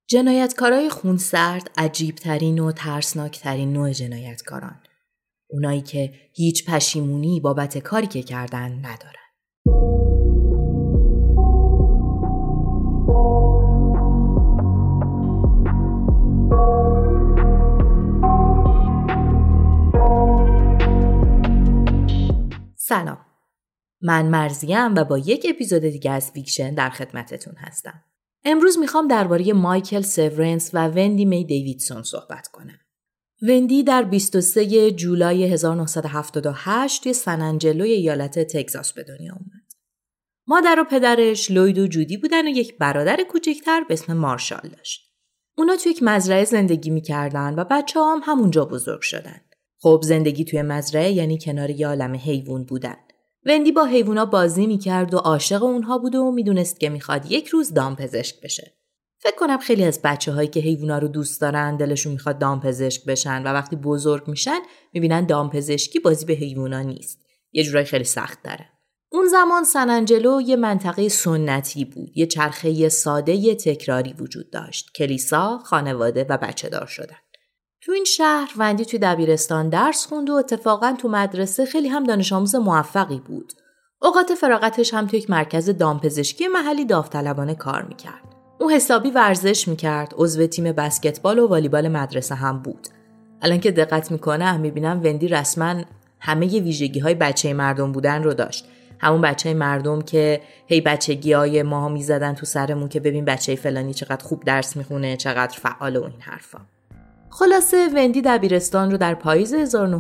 جنایتکارای خونسرد عجیب‌ترین و ترسناکترین نوع جنایتکاران. اونایی که هیچ پشیمونی بابت کاری که کردن ندارن. سلام. من مرزیم و با یک اپیزود دیگه از فیکشن در خدمتتون هستم. امروز میخوام درباره مایکل سیورنس و وندی می دیویدسون صحبت کنم. وندی در 23 جولای 1978 توی سن آنجلو ایالت تگزاس به دنیا اومد. مادر و پدرش لوید و جودی بودن و یک برادر کوچکتر به اسم مارشال داشت. اونا توی یک مزرعه زندگی میکردن و بچه‌ها هم همونجا بزرگ شدن. خب زندگی توی مزرعه یعنی کنار یه عالم حیوان بودن. وندی با حیوونا بازی میکرد و عاشق اونها بود و میدونست که میخواد یک روز دامپزشک بشه. فکر کنم خیلی از بچه‌هایی که حیوونا رو دوست دارن دلشون میخواد دامپزشک بشن و وقتی بزرگ میشن میبینن دامپزشکی بازی به حیوونا نیست. یه جورایی خیلی سخت داره. اون زمان سن آنجلو یه منطقه سنتی بود. یه چرخه ساده تکراری وجود داشت. کلیسا، خانواده و بچه‌دار شدن. تو این شهر وندی توی دبیرستان درس خوند و اتفاقاً تو مدرسه خیلی هم دانش آموز موفقی بود. اوقات فراغتش هم توی یک مرکز دامپزشکی محلی داوطلبانه کار میکرد. اون حسابی ورزش میکرد، عضو تیم بسکتبال و والیبال مدرسه هم بود. الان که دقت میکنم میبینم وندی رسما همه ی ویژگی‌های بچه مردم بودن رو داشت. همون بچه مردم که هی بچگیای ماها میزدن تو سرمون که ببین بچه فلانی چقدر خوب درس میخونه، چقدر فعال و این حرفا. خلاصه وندی دبیرستان رو در پاییز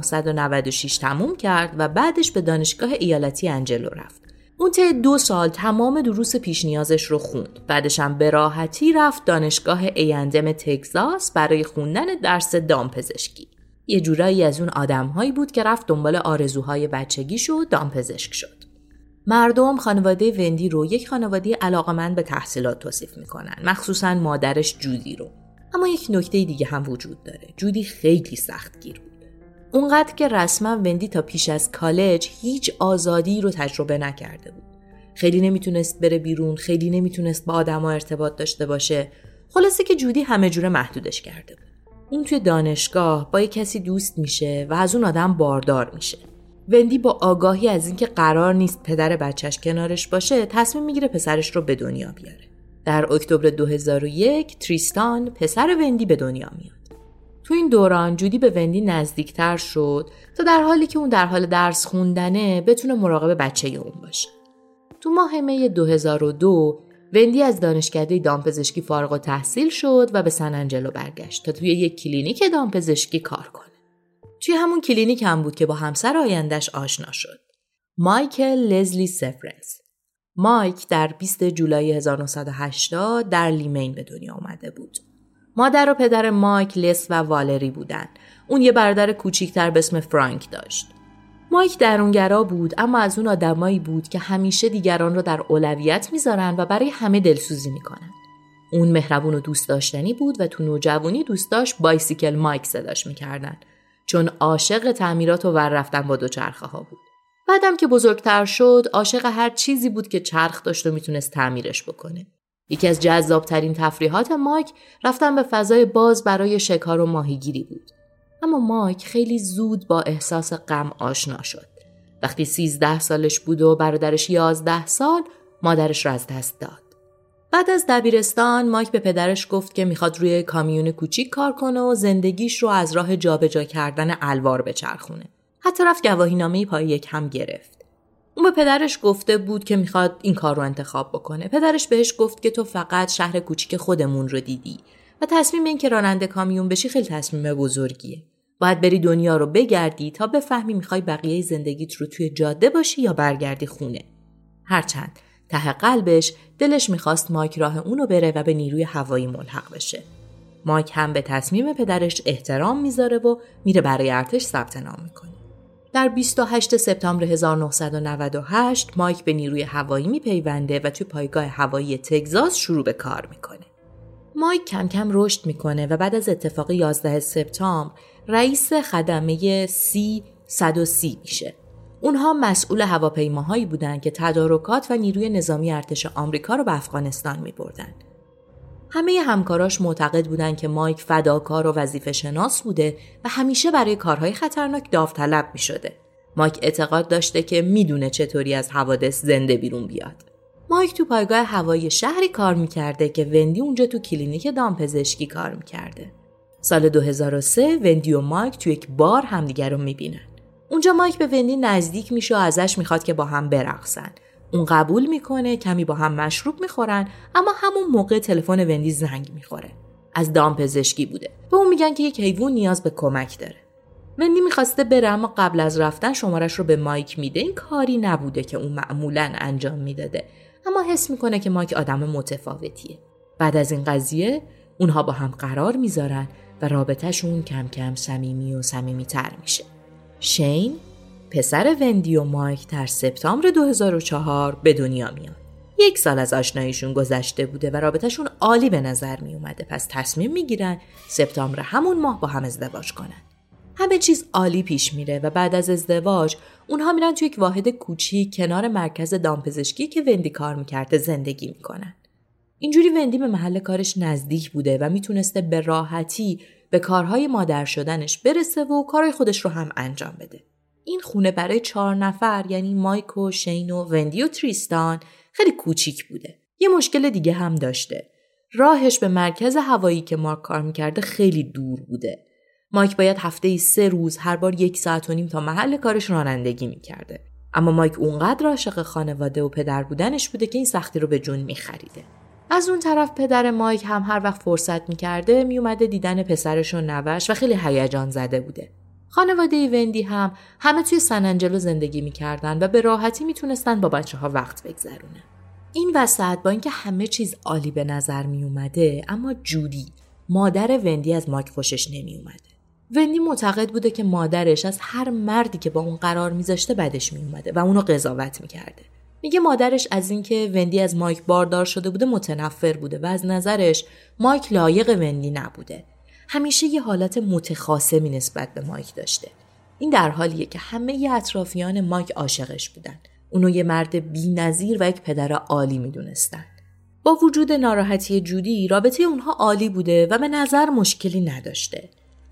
1996 تموم کرد و بعدش به دانشگاه ایالتی آنجلو رفت. اون طی 2 سال تمام دروس پیش نیازش رو خوند. بعدش هم به راحتی رفت دانشگاه ایندم تگزاس برای خوندن درس دامپزشکی. یه جورایی از اون آدم‌هایی بود که رفت دنبال آرزوهای بچگیش و دامپزشک شد. مردم خانواده وندی رو یک خانواده علاقه‌مند به تحصیلات توصیف می‌کنن، مخصوصاً مادرش جودی رو. اما یک نکته دیگه هم وجود داره. جودی خیلی سختگیر بود. اونقدر که رسما وندی تا پیش از کالج هیچ آزادی رو تجربه نکرده بود. خیلی نمیتونست بره بیرون، خیلی نمیتونست با آدما ارتباط داشته باشه. خلاصه که جودی همه جوره محدودش کرده بود. اون توی دانشگاه با یک کسی دوست میشه و از اون آدم باردار میشه. وندی با آگاهی از اینکه قرار نیست پدر بچهش کنارش باشه، تصمیم میگیره پسرش رو به دنیا بیاره. در اکتبر 2001 تریستان پسر وندی به دنیا میاد. تو این دوران جودی به وندی نزدیکتر شد تا در حالی که اون در حال درس خوندنه بتونه مراقب بچه اون باشه. تو ماه می 2002 وندی از دانشکده دامپزشکی فارغ التحصیل شد و به سن آنجلو برگشت تا توی یک کلینیک دامپزشکی کار کنه. توی همون کلینیک هم بود که با همسر آینده‌اش آشنا شد. مایکل لزلی سیورنس. مایک در 20 جولای 1980 در لیمین به دنیا آمده بود. مادر و پدر مایک لس و والری بودن. اون یه برادر کوچیکتر به اسم فرانک داشت. مایک درونگرا بود اما از اون آدمایی بود که همیشه دیگران رو در اولویت میذارن و برای همه دلسوزی میکنن. اون مهربون و دوست داشتنی بود و تو نوجوانی دوست داشت بایسیکل مایک صداش میکردن چون عاشق تعمیرات و ور رفتن با دوچرخه ها بود. بعدم که بزرگتر شد عاشق هر چیزی بود که چرخ داشت و میتونست تعمیرش بکنه. یکی از جذابترین تفریحات مایک رفتن به فضای باز برای شکار و ماهیگیری بود. اما مایک خیلی زود با احساس غم آشنا شد. وقتی 13 سالش بود و برادرش 11 سال مادرش را از دست داد. بعد از دبیرستان مایک به پدرش گفت که میخواد روی کامیون کوچیک کار کنه و زندگیش رو از راه جابجا کردن الوار بچرخونه. حتی رفت گواهینامه پای 1 هم گرفت. اون به پدرش گفته بود که میخواد این کار رو انتخاب بکنه. پدرش بهش گفت که تو فقط شهر کوچیک خودمون رو دیدی و تصمیم این که راننده کامیون بشی خیلی تصمیم بزرگیه. باید بری دنیا رو بگردی تا بفهمی میخوای بقیه زندگیت رو توی جاده باشی یا برگردی خونه. هرچند ته قلبش دلش میخواست مایک راه اونو بره و به نیروی هوایی ملحق بشه. مایک هم به تصمیم پدرش احترام میذاره و میره برای ارتش ثبت نام میکنه. در 28 سپتامبر 1998 مایک به نیروی هوایی میپیونده و توی پایگاه هوایی تگزاس شروع به کار میکنه. مایک کم کم رشد میکنه و بعد از اتفاق 11 سپتامبر رئیس خدمه C-130 میشه. اونها مسئول هواپیماهایی بودن که تدارکات و نیروی نظامی ارتش آمریکا رو به افغانستان میبردن. همه همکاراش معتقد بودن که مایک فداکار و وظیفه شناس بوده و همیشه برای کارهای خطرناک داوطلب می شده. مایک اعتقاد داشته که میدونه چطوری از حوادث زنده بیرون بیاد. مایک تو پایگاه هوایی شهری کار میکرده که وندی اونجا تو کلینیک دامپزشکی کار میکرده. سال 2003 وندی و مایک تو یک بار همدیگر رو میبینن. اونجا مایک به وندی نزدیک میشه و ازش میخواد که با هم برقصن. اون قبول میکنه، کمی با هم مشروب میخورن، اما همون موقع تلفن وندی زنگ میخوره. از دامپزشکی بوده. به اون میگن که یک حیوان نیاز به کمک داره. وندی میخواسته بره اما قبل از رفتن شمارش رو به مایک میده. این کاری نبوده که اون معمولاً انجام میداده، اما حس میکنه که مایک آدم متفاوتیه. بعد از این قضیه اونها با هم قرار میذارن و رابطهشون کم کم صمیمی و صمیمی‌تر میشه. شین، پسر وندی و مایک، در سپتامبر 2004 به دنیا میاد. 1 سال از آشناییشون گذشته بوده و رابطهشون عالی به نظر می اومده. پس تصمیم میگیرن سپتامبر همون ماه با هم ازدواج کنن. همه چیز عالی پیش میره و بعد از ازدواج اونها میرن توی یک واحد کوچیک کنار مرکز دامپزشکی که وندی کار میکرده زندگی میکنن. اینجوری وندی به محل کارش نزدیک بوده و میتونسته به راحتی به کارهای مادر شدنش برسه و کارهای خودش رو هم انجام بده. این خونه برای 4 نفر، یعنی مایک و شین و وندی و تریستان، خیلی کوچیک بوده. یه مشکل دیگه هم داشته. راهش به مرکز هوایی که مارک کار میکرده خیلی دور بوده. مایک باید هفته‌ای 3 روز هر بار 1.5 ساعت تا محل کارش رانندگی میکرده. اما مایک اونقدر عاشق خانواده و پدر بودنش بوده که این سختی رو به جون میخریده. از اون طرف پدر مایک هم هر وقت فرصت میکرده میومده دیدن پسرش و نوش و خیلی هیجان زده بوده. خانواده وندی هم همه توی سن آنجلو زندگی میکردن و به راحتی میتونستن با بچه‌ها وقت بگذرونن. این وسط با اینکه همه چیز عالی به نظر میومده، اما جودی، مادر وندی، از مایک خوشش نمیومده. وندی معتقد بوده که مادرش از هر مردی که با اون قرار میذاشته بدش میومده و اونو قضاوت میکرده. میگه مادرش از اینکه وندی از مایک باردار شده بوده متنفر بوده و از نظرش مایک لایق وندی نبوده. همیشه یه حالت متخاصمی نسبت به مایک داشته. این در حالیه که همه اطرافیان مایک عاشقش بودن. اونو یه مرد بی‌نظیر و یک پدر عالی میدونستن. با وجود ناراحتی جودی، رابطه اونها عالی بوده و به نظر مشکلی نداشته.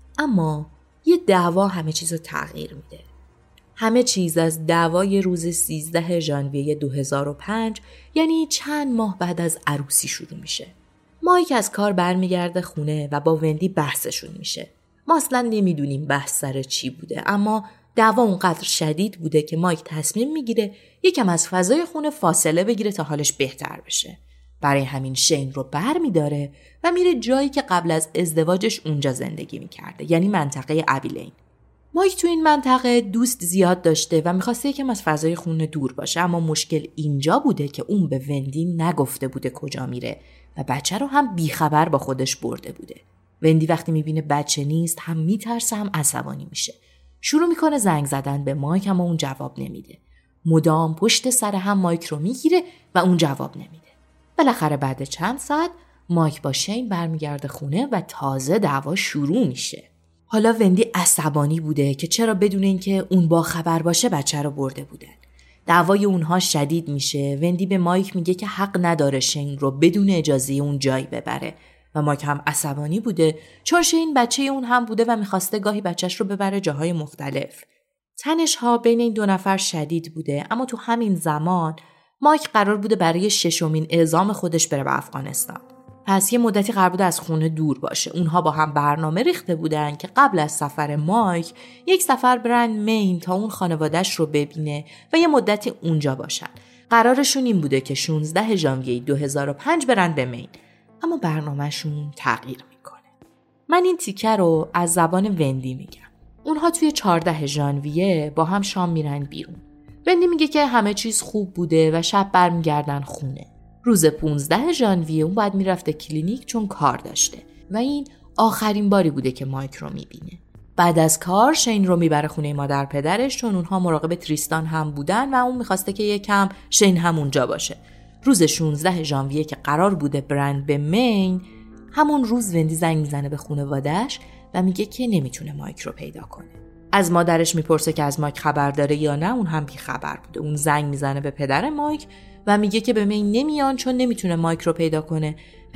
اما یه دعوا همه چیز رو تغییر میده. همه چیز از دعوای روز 13 ژانویه 2005، یعنی چند ماه بعد از عروسی، شروع میشه. مایک از کار برمیگرده خونه و با وندی بحثشون میشه. ما اصلا نمیدونیم بحث سر چی بوده، اما دعوا اونقدر شدید بوده که مایک تصمیم میگیره یکم از فضای خونه فاصله بگیره تا حالش بهتر بشه. برای همین شین رو برمیداره و میره جایی که قبل از ازدواجش اونجا زندگی میکرده، یعنی منطقه ابیلین. مایک تو این منطقه دوست زیاد داشته و میخواسته یکم از فضای خونه دور باشه، اما مشکل اینجا بوده که اون به وندی نگفته بوده کجا میره و بچه رو هم بیخبر با خودش برده بوده. وندی وقتی میبینه بچه نیست هم میترسه هم عصبانی میشه. شروع میکنه زنگ زدن به مایک، اما اون جواب نمیده. مدام پشت سر هم مایک رو میگیره و اون جواب نمیده. بالاخره بعد چند ساعت مایک با شین برمیگرده خونه و تازه دعوا شروع میشه. حالا وندی عصبانی بوده که چرا بدون اینکه اون با خبر باشه بچه رو برده بودن. دعوای اونها شدید میشه. وندی به مایک میگه که حق نداره شین رو بدون اجازه اون جایی ببره و مایک هم عصبانی بوده چون شین بچه اون هم بوده و میخواسته گاهی بچهش رو ببره جاهای مختلف. تنش ها بین این 2 نفر شدید بوده، اما تو همین زمان مایک قرار بوده برای 6مین اعزام خودش بره به افغانستان. پس یه مدتی قرار بوده از خونه دور باشه. اونها با هم برنامه ریخته بودن که قبل از سفر مایک 1 سفر برن مین تا اون خانواده‌اش رو ببینه و یه مدتی اونجا باشن. قرارشون این بوده که 16 ژانویه 2005 برن به مین، اما برنامهشون تغییر میکنه. من این تیکه رو از زبان وندی میگم. اونها توی 14 ژانویه با هم شام میرن بیرون. وندی میگه که همه چیز خوب بوده و شب برمیگردن خونه. روز 15 ژانویه اون باید میرفته کلینیک چون کار داشته و این آخرین باری بوده که مایک رو میبینه. بعد از کار شین رو میبره خونه مادر پدرش چون اونها مراقب تریستان هم بودن و اون میخواسته که یکم شین هم اونجا باشه. روز 16 ژانویه که قرار بوده برند به مین، همون روز وندی زنگ میزنه به خانواده‌اش و میگه که نمیتونه مایک رو پیدا کنه. از مادرش میپرسه که از مایک خبر داره یا نه، اون هم بی خبر بوده. اون زنگ میزنه به پدر مایک و میگه که به مین نمیان چون نمیتونه مایک رو پیدا کنه.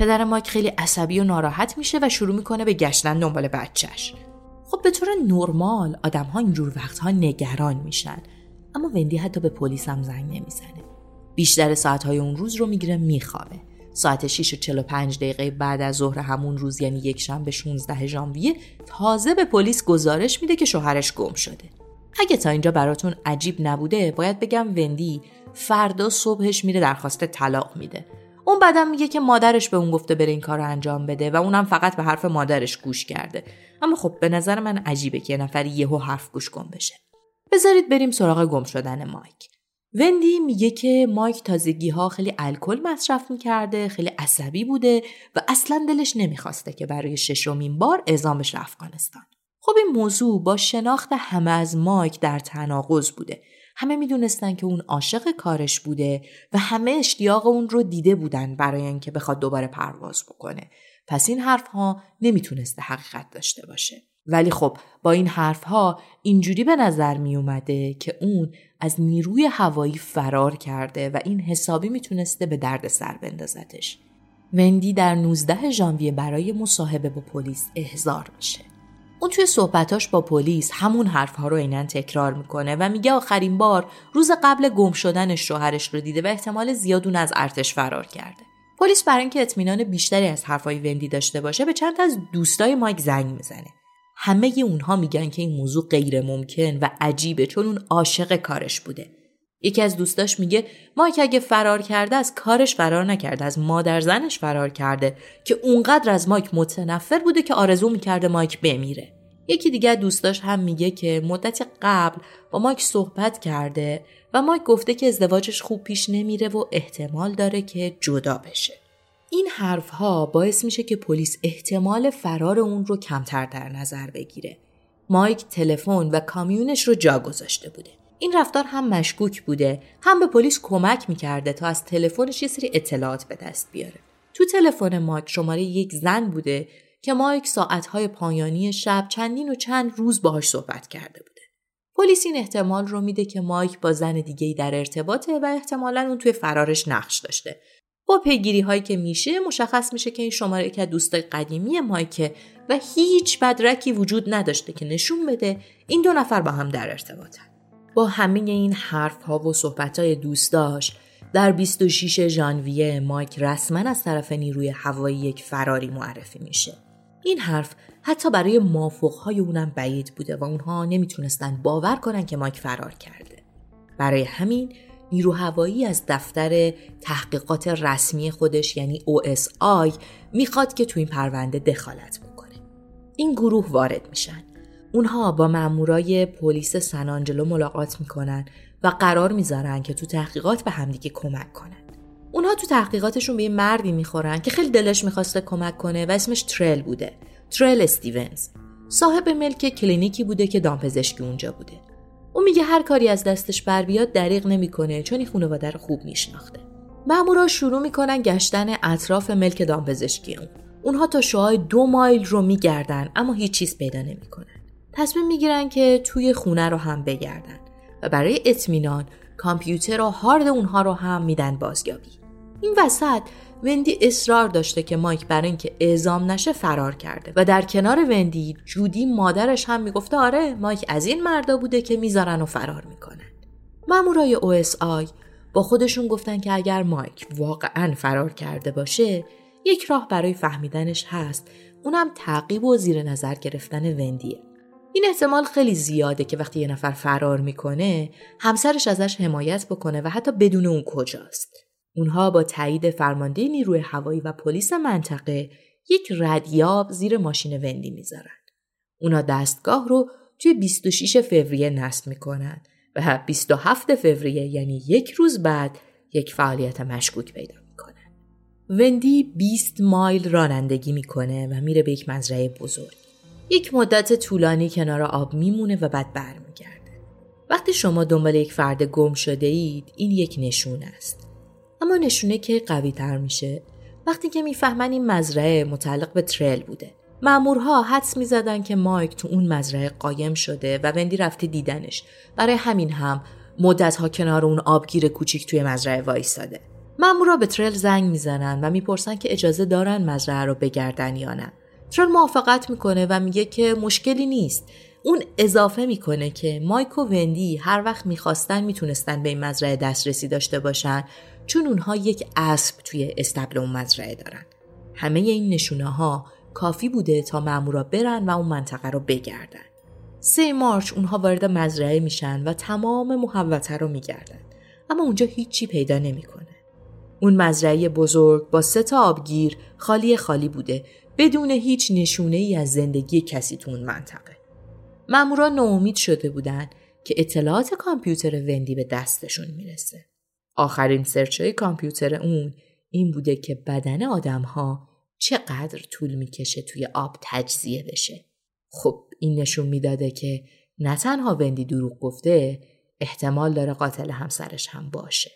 پدر مایک خیلی عصبی و ناراحت میشه و شروع میکنه به گشتن دنبال بچهش. خب به طور نرمال آدم‌ها اینجور وقتها نگران میشن، اما وندی حتی به پلیس هم زنگ نمیزنه. بیشتر ساعت‌های اون روز رو میگیره میخوابه. ساعت 6:45 بعد از ظهر همون روز، یعنی یک شنبه 16 ژانویه، تازه به پلیس گزارش میده که شوهرش گم شده. اگه تا اینجا براتون عجیب نبوده، باید بگم وندی فردا صبحش میره درخواست طلاق میده. اون بعدم میگه که مادرش به اون گفته بره این کار رو انجام بده و اونم فقط به حرف مادرش گوش کرده. اما خب به نظر من عجیبه که یه نفر یهو حرف گوش کن بشه. بذارید بریم سراغ گم شدن مایک. وندی میگه که مایک تازگی‌ها خیلی الکل مصرف میکرده، خیلی عصبی بوده و اصلا دلش نمیخواسته که برای 6مین بار اعزام بشه افغانستان. خب این موضوع با شناخت همه از مایک در تناقض بوده. همه میدونستن که اون عاشق کارش بوده و همه اشتیاق اون رو دیده بودن برای اینکه بخواد دوباره پرواز بکنه. پس این حرف‌ها نمیتونسته حقیقت داشته باشه. ولی خب با این حرف‌ها اینجوری به نظر می اومده که اون از نیروی هوایی فرار کرده و این حسابی میتونسته به درد سر بندازتش. وندی در 19 ژانویه برای مصاحبه با پلیس احضار میشه. اون توی صحبتاش با پلیس همون حرف‌ها رو عیناً تکرار میکنه و میگه آخرین بار روز قبل گم شدن شوهرش رو دیده و احتمال زیاد اون از ارتش فرار کرده. پلیس برای اینکه اطمینان بیشتری از حرفای وندی داشته باشه به چند تا از دوستای مایک زنگ میزنه. همه اونها میگن که این موضوع غیر ممکن و عجیبه چون اون عاشق کارش بوده. یکی از دوستاش میگه مایک اگه فرار کرده از کارش فرار نکرده، از مادر زنش فرار کرده که اونقدر از مایک متنفر بوده که آرزو میکرده مایک بمیره. یکی دیگه دوستاش هم میگه که مدت قبل با مایک صحبت کرده و مایک گفته که ازدواجش خوب پیش نمیره و احتمال داره که جدا بشه. این حرفها باعث میشه که پلیس احتمال فرار اون رو کمتر در نظر بگیره. مایک تلفن و کامیونش رو جا گذاشته بوده. این رفتار هم مشکوک بوده، هم به پلیس کمک میکرده تا از تلفنش یه سری اطلاعات به دست بیاره. تو تلفن مایک شماره یک زن بوده که مایک ساعتهای پایانی شب چندین و چند روز باهاش صحبت کرده بوده. پلیس این احتمال رو میده که مایک با زن دیگه‌ای در ارتباطه و احتمالاً اون توی فرارش نقش داشته. با پیگیری هایی که میشه مشخص میشه که این شماره که دوستای قدیمی مایک و هیچ بدرکی وجود نداشته که نشون بده این دو نفر با هم در ارتباطن. با همه این حرف ها و صحبت های دوستاش در 26 ژانویه مایک رسما از طرف نیروی هوایی یک فراری معرفی میشه. این حرف حتی برای مافوقهای اونم بعید بوده و اونها نمیتونستن باور کنن که مایک فرار کرده. برای همین نیرو هوایی از دفتر تحقیقات رسمی خودش یعنی OSI میخواد که تو این پرونده دخالت بکنه. این گروه وارد میشن. اونها با مامورای پلیس سن آنجلو ملاقات میکنن و قرار میذارن که تو تحقیقات به همدیگه کمک کنن. اونها تو تحقیقاتشون به یه مردی میخورن که خیلی دلش میخواسته کمک کنه و اسمش ترل بوده. ترل استیونز. صاحب ملک کلینیکی بوده که دامپزشکی اونجا بوده. اون میگه هر کاری از دستش بر بیاد دریغ نمیکنه چون این خانواده رو خوب میشناخته. مامورا شروع میکنن گشتن اطراف ملک دامپزشکی اون. اونها تا شعاع 2 مایل رو میگردن اما هیچ چیز پیدا نمیکنن. تصمیم میگیرن که توی خونه رو هم بگردن و برای اطمینان کامپیوتر و هارد اونها رو هم میدن بازیابی. این وسط وندی اصرار داشته که مایک برای اینکه اعزام نشه فرار کرده و در کنار وندی جودی مادرش هم میگفته آره مایک از این مردا بوده که میذارن و فرار میکنن. مامورای OSI با خودشون گفتن که اگر مایک واقعا فرار کرده باشه یک راه برای فهمیدنش هست، اونم تعقیب و زیر نظر گرفتن وندیه. این احتمال خیلی زیاده که وقتی یه نفر فرار میکنه همسرش ازش حمایت بکنه و حتی بدون اون کجاست. اونها با تایید فرمانده نیروی هوایی و پلیس منطقه یک ردیاب زیر ماشین وندی میذارن. اونا دستگاه رو توی 26 فوریه نصب میکنن و 27 فوریه یعنی یک روز بعد یک فعالیت مشکوک پیدا میکنن. وندی 20 مایل رانندگی میکنه و میره به یک مزرعه بزرگ. یک مدت طولانی کنار آب میمونه و بعد برمیگرده. وقتی شما دنبال یک فرد گم شده اید این یک نشونه است. اما نشونه که قوی تر میشه وقتی که میفهمن این مزرعه متعلق به ترل بوده. مامورها حدس میزدن که مایک تو اون مزرعه قایم شده و وندی رفته دیدنش. برای همین هم مدت‌ها کنار اون آبگیر کوچیک توی مزرعه وایساده. مامورا به ترل زنگ میزنن و میپرسن که اجازه دارن مزرعه رو بگردن یا نه. ترل موافقت میکنه و میگه که مشکلی نیست. اون اضافه میکنه که مایک و وندی هر وقت میخواستن میتونستن به این مزرعه دسترسی داشته باشن چون اونها یک اسب توی استبل اون مزرعه دارن. همه این نشونه ها کافی بوده تا مامورا برن و اون منطقه رو بگردن. 3 مارچ اونها وارد مزرعه میشن و تمام محوطه رو میگردن، اما اونجا هیچی پیدا نمیکنه. اون مزرعه بزرگ با 3 آبگیر خالی بوده، بدون هیچ نشونه‌ای از زندگی کسی تو اون منطقه. مامورا ناامید شده بودن که اطلاعات کامپیوتر وندی به دستشون میرسه. آخرین سرچ‌های کامپیوتر اون این بوده که بدن آدم‌ها چقدر طول میکشه توی آب تجزیه بشه. خب این نشون میداده که نه تنها وندی دروغ گفته، احتمال داره قاتل همسرش هم باشه.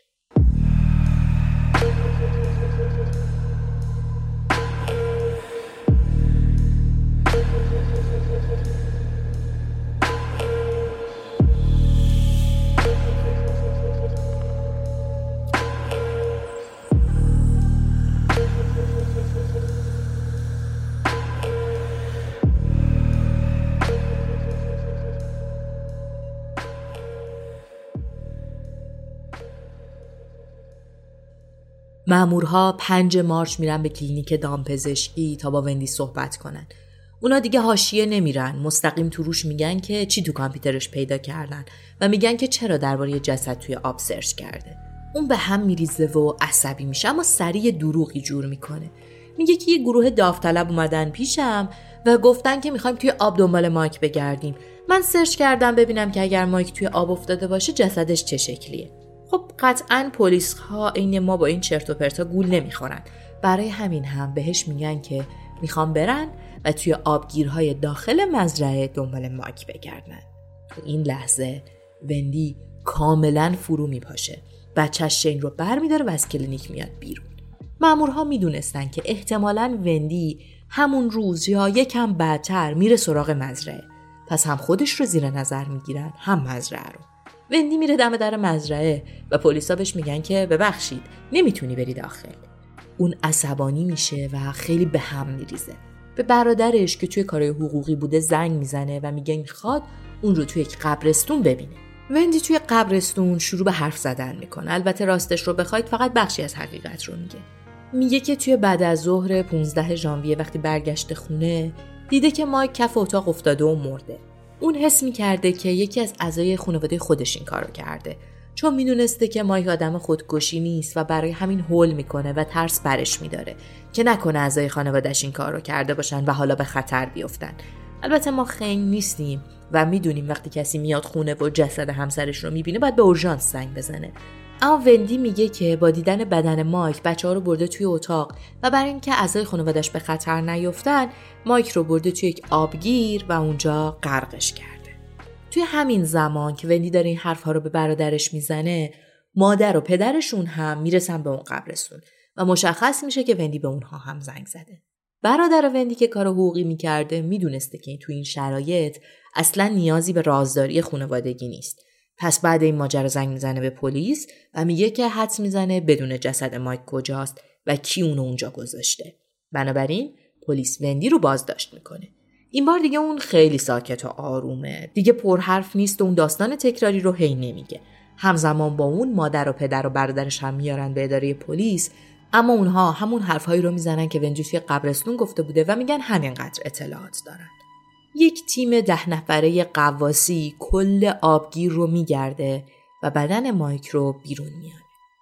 مامورها 5 مارچ میرن به کلینیک دامپزشکی تا با وندی صحبت کنن. اونا دیگه حاشیه نمیرن، مستقیم تو روش میگن که چی تو کامپیوترش پیدا کردن و میگن که چرا درباره جسد توی آب سرچ کرده. اون به هم میریزه و عصبی میشه، اما سریع دروغی جور میکنه. میگه که یه گروه داوطلب اومدن پیشم و گفتن که میخوایم توی آب دنبال مایک بگردیم. من سرچ کردم ببینم که اگر مایک توی آب افتاده باشه جسدش چه شکلیه. خب قطعاً پلیس ها عین ما با این چرت و پرتا گول نمیخورن. برای همین هم بهش میگن که میخوان برن و توی آبگیرهای داخل مزرعه دنبال مایک بگردن. تو این لحظه وندی کاملاً فرو میپاشه. بچه‌ش شین رو برمیداره و از کلینیک میاد بیرون. مامورها میدونستن که احتمالاً وندی همون روز یا یکم بعدتر میره سراغ مزرعه. پس هم خودش رو زیر نظر میگیرن، هم مزرعه رو. وندی میره دم در مزرعه و پلیسا بهش میگن که ببخشید نمیتونی بری داخل. اون عصبانی میشه و خیلی به هم میریزه. به برادرش که توی کارهای حقوقی بوده زنگ میزنه و میگه میخواد اون رو توی یک قبرستون ببینه. وندی توی قبرستون شروع به حرف زدن میکنه. البته راستش رو بخواید فقط بخشی از حقیقت رو میگه. میگه که توی بعد از ظهر 15 ژانویه وقتی برگشته خونه دیده که مایک کف اتاق افتاده و مرده. اون حس می‌کرده که یکی از اعضای خانواده خودش این کارو کرده، چون میدونسته که مایک آدم خودکشی نیست و برای همین هول میکنه و ترس برش میداره که نکنه اعضای خانواده‌اش این کارو کرده باشن و حالا به خطر بیفتن. البته ما خنگ نیستیم و میدونیم وقتی کسی میاد خونه و جسد همسرش رو میبینه باید به اورژانس زنگ بزنه. اما وندی میگه که با دیدن بدن مایک بچه‌ها رو برده توی اتاق و برای اینکه اعضای خانواده‌اش به خطر نیفتن مایک رو برده توی یک آبگیر و اونجا غرقش کرده. توی همین زمان که وندی داره این حرف‌ها رو به برادرش میزنه، مادر و پدرشون هم میرسن به اون قبرستون و مشخص میشه که وندی به اونها هم زنگ زده. برادر وندی که کار حقوقی میکرده میدونسته که توی این شرایط اصلا نیازی به رازداری خانوادگی نیست. پس بعد این ماجرا زنگ میزنه به پلیس و میگه که حدس میزنه بدون جسد مایک کجاست و کی اونو اونجا گذاشته. بنابراین پلیس وندی رو بازداشت میکنه. این بار دیگه اون خیلی ساکت و آرومه. دیگه پرحرف نیست و اون داستان تکراری رو هی نمیگه. همزمان با اون مادر و پدر و برادرش هم میارن به اداره پلیس، اما اونها همون حرفایی رو میزنن که وندی توی قبرستون گفته بوده و میگن همینقدر اطلاعات دارن. یک تیم 10 نفره غواصی کل آبگیر رو میگرده و بدن مایک رو بیرون میاره.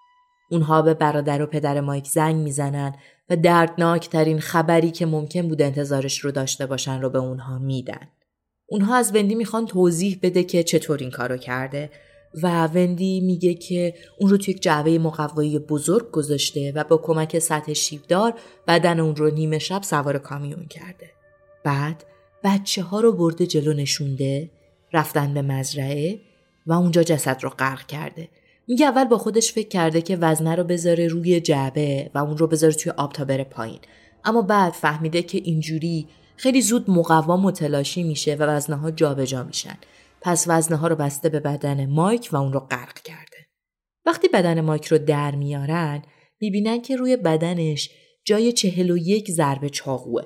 اونها به برادر و پدر مایک زنگ میزنن و دردناکترین خبری که ممکن بود انتظارش رو داشته باشن رو به اونها میدن. اونها از وندی میخوان توضیح بده که چطور این کارو کرده و وندی میگه که اون رو توی یک جعبه مقوایی بزرگ گذاشته و با کمک سطح شیبدار بدن اون رو نیمه شب سوار کامیون کرده. بعد بچه‌ها رو برده جلو نشونده، رفتن به مزرعه و اونجا جسد رو غرق کرده. میگه اول با خودش فکر کرده که وزنه رو بذاره روی جعبه و اون رو بذاره توی آب تا بره پایین، اما بعد فهمیده که اینجوری خیلی زود مقوا متلاشی میشه و وزنه‌ها جابجا میشن. پس وزنه‌ها رو بسته به بدن مایک و اون رو غرق کرده. وقتی بدن مایک رو در میارن میبینن که روی بدنش جای 41 ضربه چاقوه.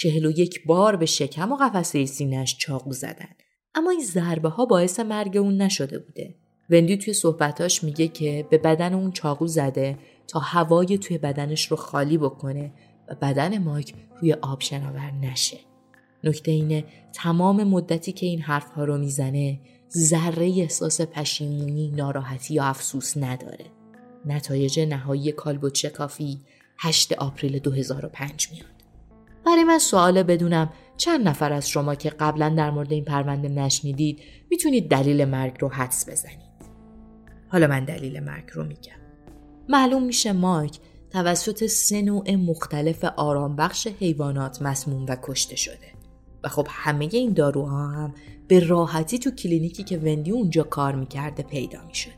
41 بار به شکم و قفسه سینه‌اش چاقو زدن. اما این ضربه ها باعث مرگ اون نشده بوده. وندی توی صحبتاش میگه که به بدن اون چاقو زده تا هوای توی بدنش رو خالی بکنه و بدن مایک روی آب شناور نشه. نکته اینه تمام مدتی که این حرفها رو میزنه ذره احساس پشیمونی، ناراحتی یا افسوس نداره. نتایج نهایی کالبدشکافی 8 آپریل 2005 میاد. برای من سواله بدونم چند نفر از شما که قبلا در مورد این پرونده نشنیدید میتونید دلیل مرگ رو حدس بزنید. حالا من دلیل مرگ رو میگم. معلوم میشه مایک توسط 3 نوع مختلف آرامبخش حیوانات مسموم و کشته شده. و خب همه این داروها هم به راحتی تو کلینیکی که وندی اونجا کار میکرده پیدا میشده.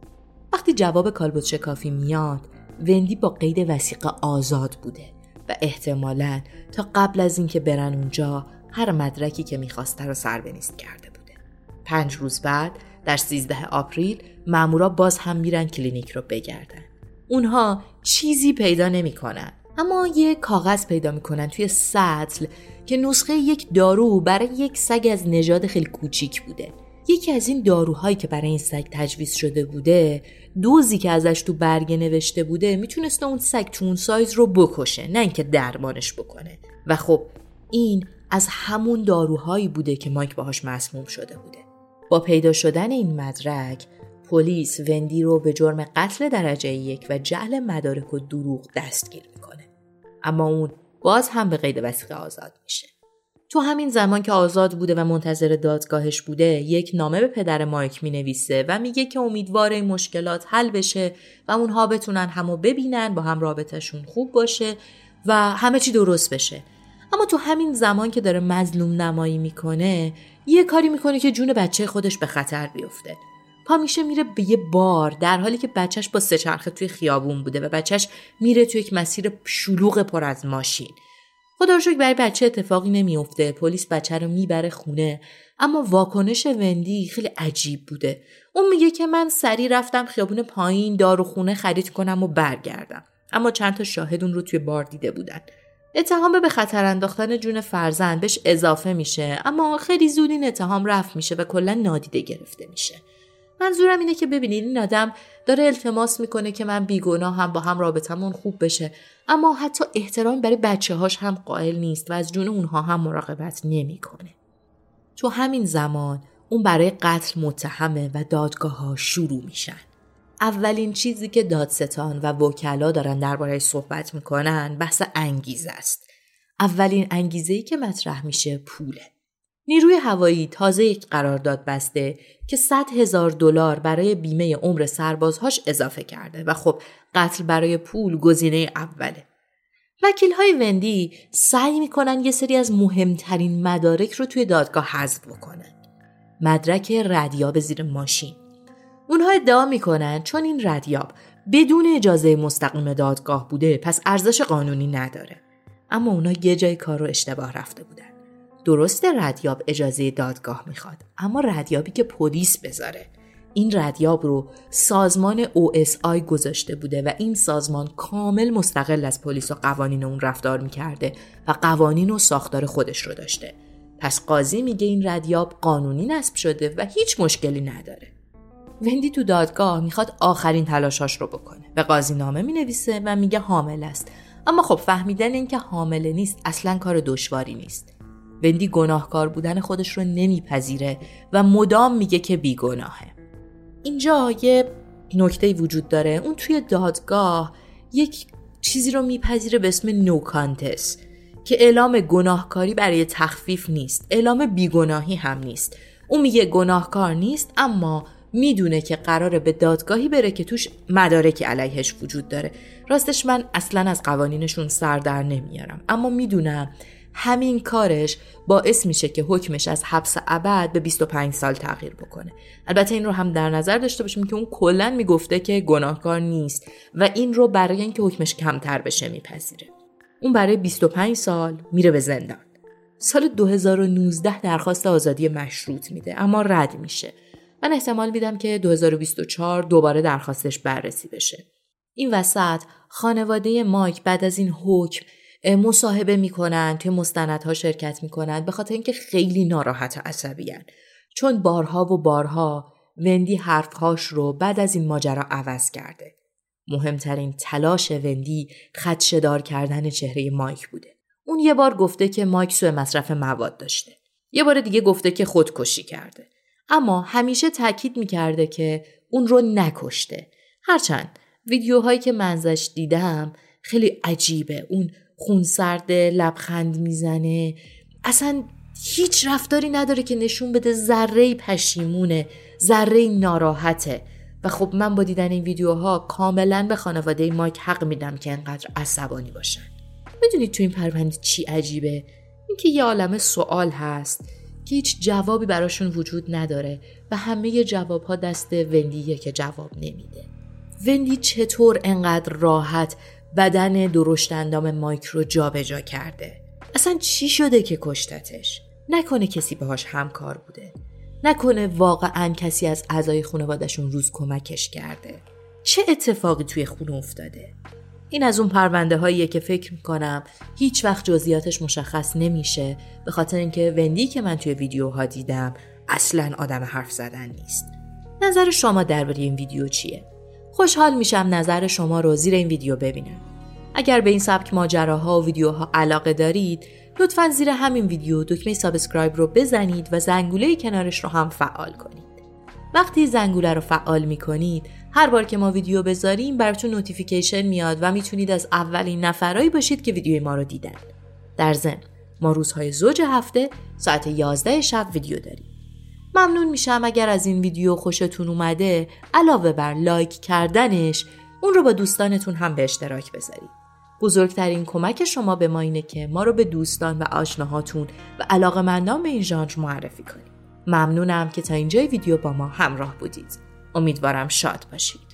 وقتی جواب کالبدشکافی میاد، وندی با قید وثیقه آزاد بوده و احتمالاً تا قبل از اینکه برن اونجا هر مدرکی که میخواسته رو سربنیست کرده بوده. 5 روز بعد در 13 آپریل مامورا باز هم میرن کلینیک رو بگردن. اونها چیزی پیدا نمیکنن، اما یه کاغذ پیدا میکنن توی سطل که نسخه یک دارو برای یک سگ از نژاد خیلی کوچیک بوده. یکی از این داروهایی که برای این سگ تجویز شده بوده، دوزی که ازش تو برگه نوشته بوده میتونسته اون سگ تو اون سایز رو بکشه، نه اینکه درمانش بکنه. و خب این از همون داروهایی بوده که مایک باهاش مسموم شده بوده. با پیدا شدن این مدرک، پلیس وندی رو به جرم قتل درجه 1 و جعل مدارک و دروغ دستگیر میکنه. اما اون باز هم به قید وثیقه آزاد میشه. تو همین زمان که آزاد بوده و منتظر دادگاهش بوده، یک نامه به پدر مایک مینویسه و میگه که امیدواره این مشکلات حل بشه و اونها بتونن همو ببینن، با هم رابطهشون خوب باشه و همه چی درست بشه. اما تو همین زمان که داره مظلوم نمایی میکنه، یه کاری میکنه که جون بچه خودش به خطر بیفته. پا میشه میره به یه بار در حالی که بچهش با 3 چرخه توی خیابون بوده و بچهش میره توی یک مسیر شلوغ پر از ماشین. خدا رو شکر برای بچه اتفاقی نمیفته. پلیس بچه رو میبره خونه، اما واکنش وندی خیلی عجیب بوده. اون میگه که من سریع رفتم خیابون پایین داروخونه خرید کنم و برگردم. اما چند تا شاهد اون رو توی بار دیده بودن. اتهام به خطر انداختن جون فرزند بهش اضافه میشه، اما خیلی زود این اتهام رفع میشه و کلا نادیده گرفته میشه. منظورم اینه که ببینید این آدم داره التماس میکنه که من بیگناه هم با هم رابطمون خوب بشه، اما حتی احترام برای بچه‌هاش هم قائل نیست و از جون اونها هم مراقبت نمیکنه. تو همین زمان اون برای قتل متهمه و دادگاه‌ها شروع میشن. اولین چیزی که دادستان و وکلا دارن درباره‌اش صحبت میکنن بحث انگیزه است. اولین انگیزه‌ای که مطرح میشه پوله. نیروی هوایی تازه یک قرارداد بسته که $100,000 برای بیمه عمر سربازهاش اضافه کرده و خب قتل برای پول گزینه اوله. وکیل‌های وندی سعی میکنن یه سری از مهمترین مدارک رو توی دادگاه حذف بکنن. مدرک ردیاب زیر ماشین. اونها ادعا میکنن چون این ردیاب بدون اجازه مستقیم دادگاه بوده پس ارزش قانونی نداره. اما اونا یه جای کار رو اشتباه رفته بودن. درسته ردیاب اجازه دادگاه میخواد، اما ردیابی که پلیس بذاره. این ردیاب رو سازمان OSI گذاشته بوده و این سازمان کامل مستقل از پلیس و قوانین اون رفتار میکرده و قوانین و ساختار خودش رو داشته. پس قاضی میگه این ردیاب قانونی نصب شده و هیچ مشکلی نداره. وندی تو دادگاه میخواد آخرین تلاشاش رو بکنه. به قاضی نامه مینویسه و میگه حامل است. اما خب فهمیدن این که حامل نیست اصلاً کار دشواری نیست. وندی گناهکار بودن خودش رو نمیپذیره و مدام میگه که بیگناهه. اینجا یه نکته وجود داره. اون توی دادگاه یک چیزی رو میپذیره به اسم نو کانتس که اعلام گناهکاری برای تخفیف نیست، اعلام بیگناهی هم نیست. اون میگه گناهکار نیست، اما میدونه که قراره به دادگاهی بره که توش مدارکی علیهش وجود داره. راستش من اصلا از قوانینشون سر در نمیارم، اما میدونم همین کارش باعث میشه که حکمش از حبس ابد به 25 سال تغییر بکنه. البته این رو هم در نظر داشته باشیم که اون کلاً میگفته که گناهکار نیست و این رو برای اینکه حکمش کمتر بشه میپذیره. اون برای 25 سال میره به زندان. سال 2019 درخواست آزادی مشروط میده، اما رد میشه. من احتمال میدم که 2024 دوباره درخواستش بررسی بشه. این وسط خانواده مایک بعد از این حکم مصاحبه میکنن، توی مستندها شرکت میکنن به خاطر اینکه خیلی ناراحت و عصبی‌ان. چون بارها و بارها وندی حرفهاش رو بعد از این ماجرا عوض کرده. مهمترین تلاش وندی خدشه‌دار کردن چهره مایک بوده. اون یه بار گفته که مایک سوء مصرف مواد داشته. یه بار دیگه گفته که خودکشی کرده. اما همیشه تاکید میکرده که اون رو نکشته. هرچند ویدیوهایی که من ازش دیدم خیلی عجیبه. اون خونسرد، لبخند میزنه. اصلا هیچ رفتاری نداره که نشون بده ذره پشیمونه، ذره ناراحته. و خب من با دیدن این ویدیوها کاملا به خانواده مایک حق میدم که انقدر عصبانی باشن. میدونید تو این پرونده چی عجیبه؟ اینکه یه عالمه سوال هست که هیچ جوابی براشون وجود نداره و همه جوابها دست وندیه که جواب نمیده. وندی چطور انقدر راحت بدن درشت اندام مایک رو جابجا کرده؟ اصلا چی شده که کشتتش؟ نکنه کسی باهاش همکار بوده؟ نکنه واقعا کسی از اعضای خانواده‌شون روز کمکش کرده؟ چه اتفاقی توی خونه افتاده؟ این از اون پرونده هاییه که فکر میکنم هیچ وقت جزئیاتش مشخص نمیشه، به خاطر اینکه وندی که من توی ویدیوها دیدم اصلاً آدم حرف زدن نیست. نظر شما درباره این ویدیو چیه؟ خوشحال میشم نظر شما رو زیر این ویدیو ببینم. اگر به این سبک ماجراها و ویدیوها علاقه دارید، لطفاً زیر همین ویدیو دکمه سابسکرایب رو بزنید و زنگوله کنارش رو هم فعال کنید. وقتی زنگوله رو فعال میکنید، هر بار که ما ویدیو بذاریم براتون نوتیفیکیشن میاد و میتونید از اولین نفرایی باشید که ویدیوی ما رو دیدن. در ضمن ما روزهای زوج هفته ساعت 11 شب ویدیو داریم. ممنون میشم اگر از این ویدیو خوشتون اومده علاوه بر لایک کردنش اون رو با دوستانتون هم به اشتراک بذارید. بزرگترین کمک شما به ما اینه که ما رو به دوستان و آشناهاتون و علاقه‌مندان به این ژانر معرفی کنید. ممنونم که تا اینجای ویدیو با ما همراه بودید. امیدوارم شاد باشید.